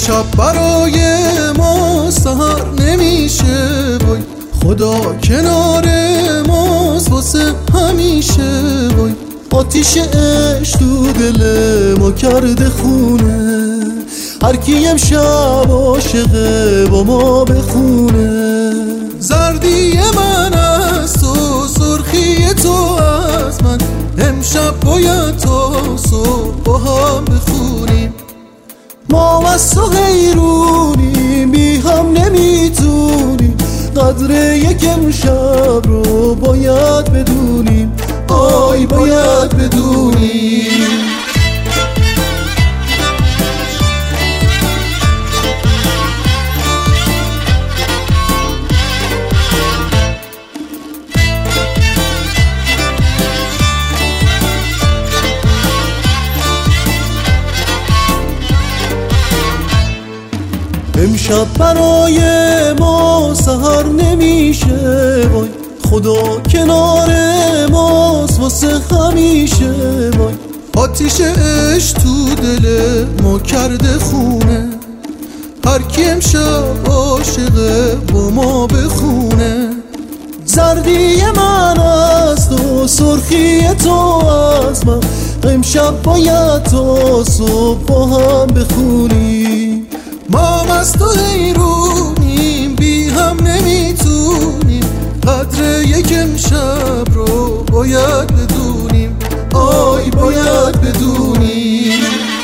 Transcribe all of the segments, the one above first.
امشب برای ما سحر نمیشه، وای خدا کنار ماست واسه همیشه. وای آتیش عشق تو دل ما کرده خونه، هر کی امشب عاشقه با ما بخونه. زردی من از تو، سرخی تو از من، امشب باید تا صبح با هم بخونیم. ما از تو حیرونیم، بی هم نمیتونیم، قدر یک امشب رو باید بدونیم. آی باید بدونیم. امشب برای ما سحر نمیشه، وای خدا کنار ماست واسه همیشه. وای آتیش عشق تو دل ما کرده خونه، هر کی امشب عاشقه با ما بخونه. زردی من از تو، سرخی تو از من، امشب باید تا صبح با هم بخونیم. ما از تو حیرونیم، بی هم نمیتونیم، قدر یک امشب رو باید بدونیم. آی باید بدونیم.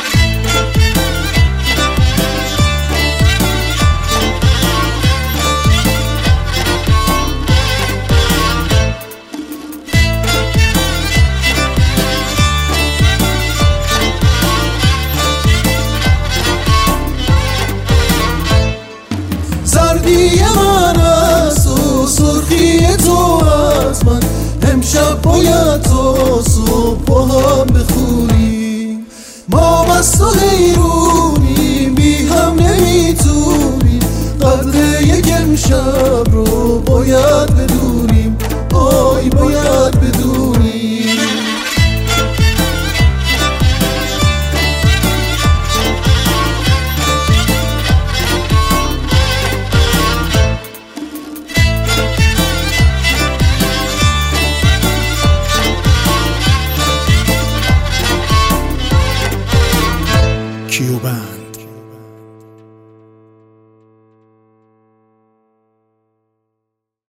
زردی من از تو، سرخی تو از من، امشب باید تا صبح با هم بخونیم. ما از تو حیرونیم، بی هم نمیتونیم، قدر یک امشب رو باید بدونیم. آی باید بدونیم. Cuban.